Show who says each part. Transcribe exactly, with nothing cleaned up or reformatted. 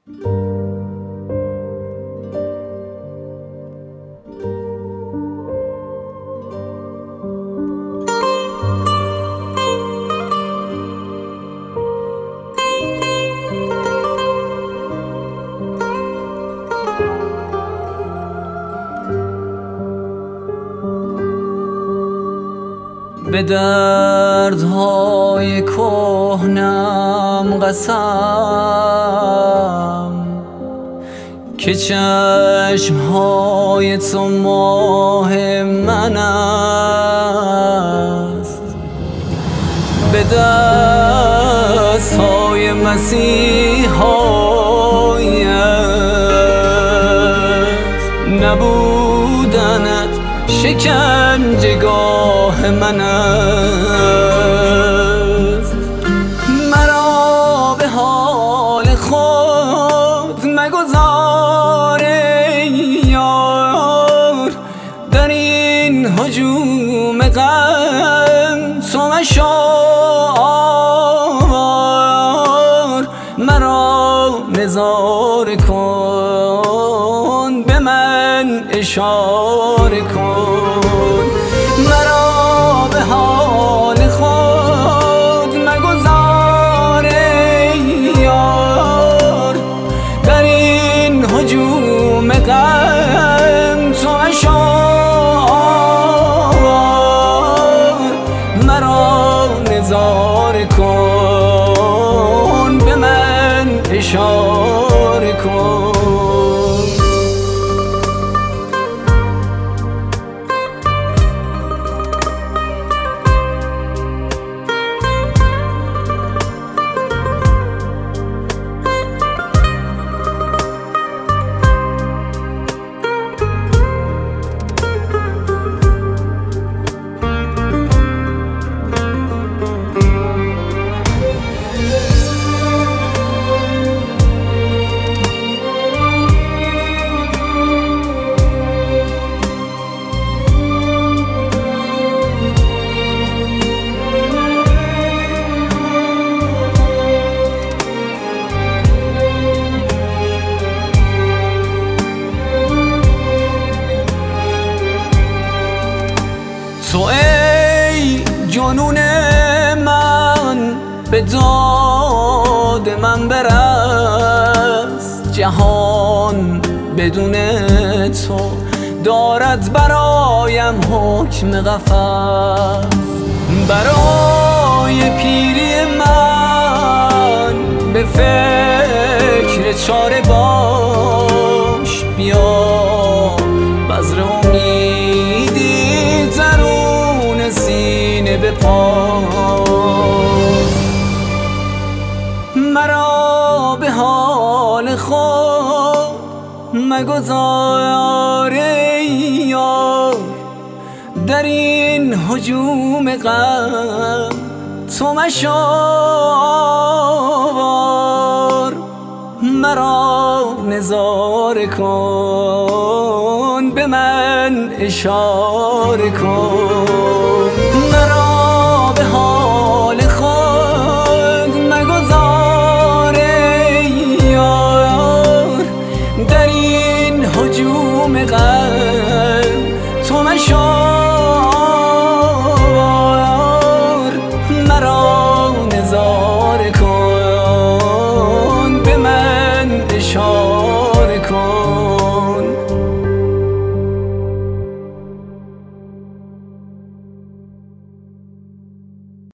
Speaker 1: به دردهای کهنم قسم که چشمهای تو ماه من است، به دستهای مسیحایت نبودنت شکنجهگاه من است. مرا به حال خود مگذار ای یار، در این هجوم غم تو مشاور. مرا نظاره کن، به من اشاره کن، مرا به حال خود مگذار ای یار، در این هجوم غم تو مشاور. مرا نظاره کن، به من اشاره کن. تو ای جنون من به داد من برس، جهان بدون تو دارد برایم حکم قفس. برای پیری من به فکر چاره باش، بیا بذر امیدی درون سینه بپاش. مرا به حال خود مگذار ای یار، در این هجوم غم تو مشاور. مرا نظاره کن، به من اشاره کن.